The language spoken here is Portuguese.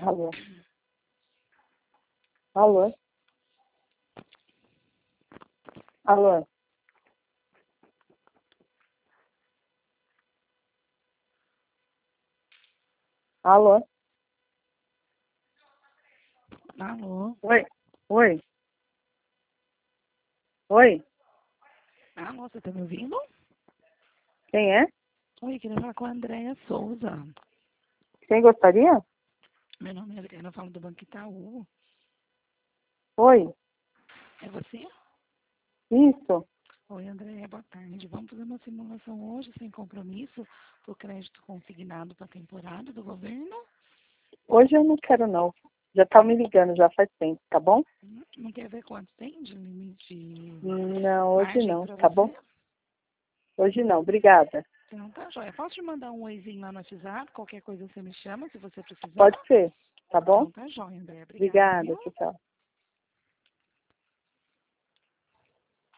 Alô? Alô? Alô? Alô? Alô? Oi? Oi? Oi? Alô, você tá me ouvindo? Quem é? Oi, queria falar com a Andréia Souza. Quem gostaria? Meu nome é Adriana, eu falo do Banco Itaú. Oi? É você? Isso? Oi, Andréia, boa tarde. Vamos fazer uma simulação hoje, sem compromisso, do crédito consignado para a temporada do governo? Hoje eu não quero não. Já tá me ligando já faz tempo, tá bom? Não quer ver quanto tem de limite, Não, hoje margem não, para tá bom? você? Hoje não, obrigada. Então tá, joia. Posso te mandar um oizinho lá no WhatsApp? Qualquer coisa você me chama, se você precisar? Pode ser, tá bom? Então tá joia, Andréia. Obrigada, Obrigada, viu? tchau, tchau.